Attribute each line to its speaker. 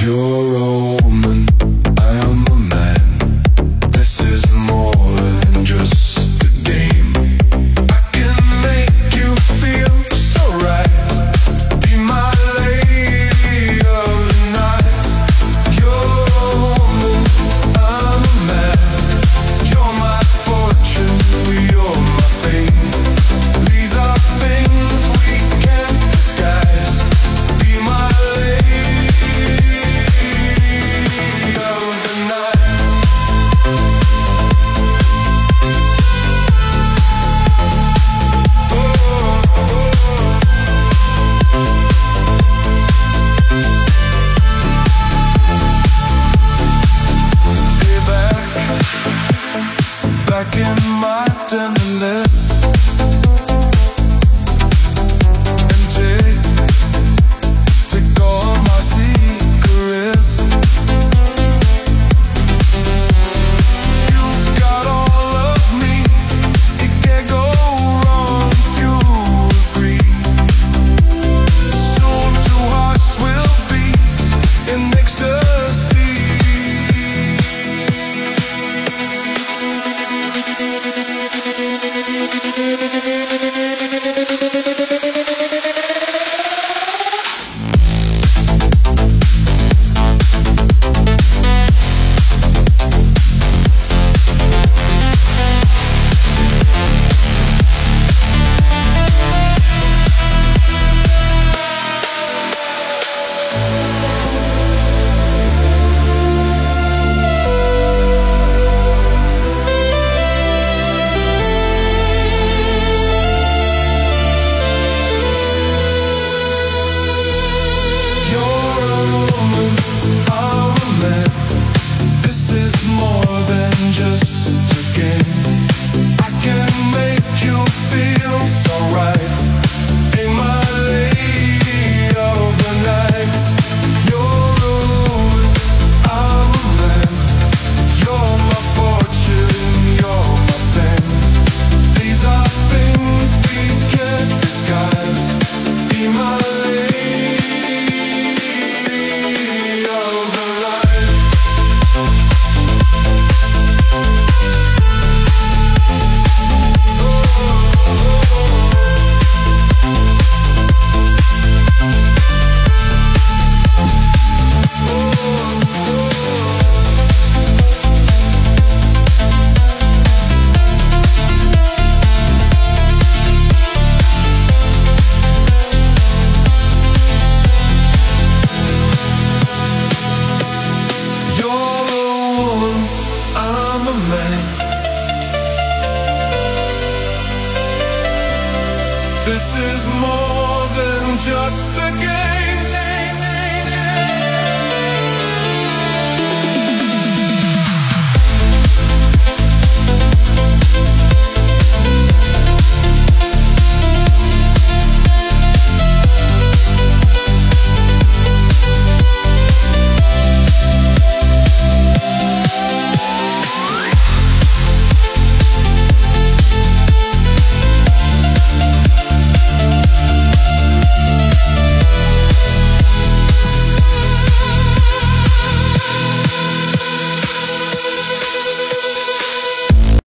Speaker 1: You're a woman, I am a man. This is more than just a game. I can make you feel so right. Be my lady of the night. You're a woman, I'm a man. You're my fortune, you're my fame. These are things we can't disguise. Be my lady of the night. Hey, back in my Dennis, and take all my secrets. You've got all of me, it can't go wrong if you agree. Soon two hearts will beat in ecstasy. This is more than just a game.